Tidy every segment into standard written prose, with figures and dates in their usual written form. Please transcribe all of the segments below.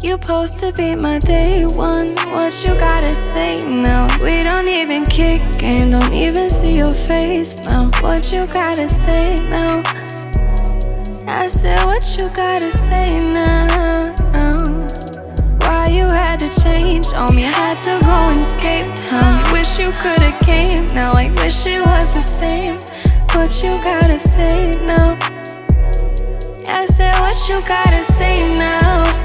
You supposed to be my day one. What you gotta say now? We don't even kick and don't even see your face now. What you gotta say now? I said, what you gotta say now? Why you had to change on me? I had to go and escape town. Wish you could've came now. I wish it was the same. What you gotta say now? I said, what you gotta say now?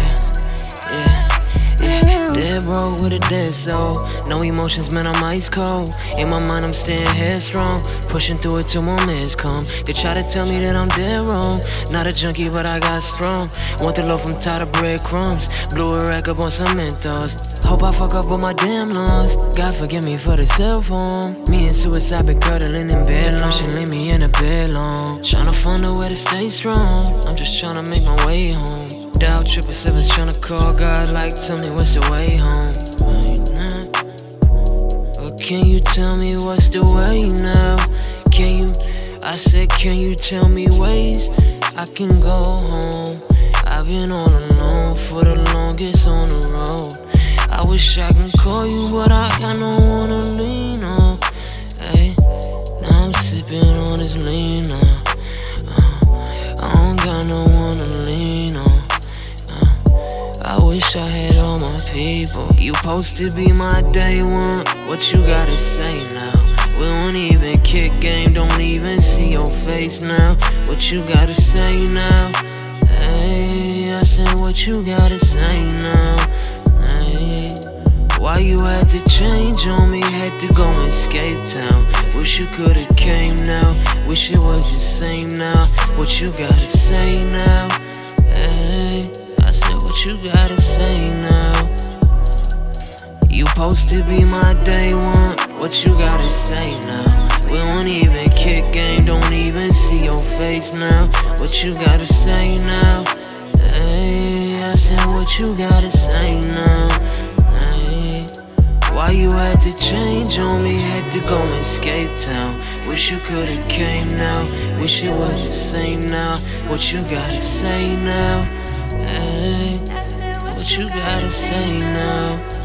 Dead broke with a dead soul. No emotions, man, I'm ice cold. In my mind, I'm staying headstrong. Pushing through it till moments come. They try to tell me that I'm dead wrong. Not a junkie, but I got strong. Want the loaf, I'm tired of breadcrumbs. Blew a rack up on some Mentos. Hope I fuck up with my damn lungs. God forgive me for the cell phone. Me and suicide been cuddling in bed long. She leave me in a bed long. Tryna find a way to stay strong. I'm just tryna make my way home. Dial 777's tryna call God, like, tell me what's the way home. Or can you tell me what's the way now? Can you, I said, can you tell me ways I can go home? I've been all alone for the longest on the road. I wish I can call you, but I got no one to lean on. Hey, now I'm sipping on this lean now. I don't got no one to lean on. I wish I had all my people. You supposed to be my day one. What you gotta say now? We don't even kick game, don't even see your face now. What you gotta say now? Hey, I said, what you gotta say now? Hey, why you had to change on me? Had to go and escape town. Wish you could've came now. Wish it was the same now. What you gotta say now? Hey, I said, what you gotta say now? You supposed to be my day one. What you gotta say now? We don't even kick game, don't even see your face now. What you gotta say now? Hey, I said, what you gotta say now? Hey, why you had to change on me? Had to go and escape town. Wish you could've came now. Wish it was the same now. What you gotta say now? Hey, what you gotta say now?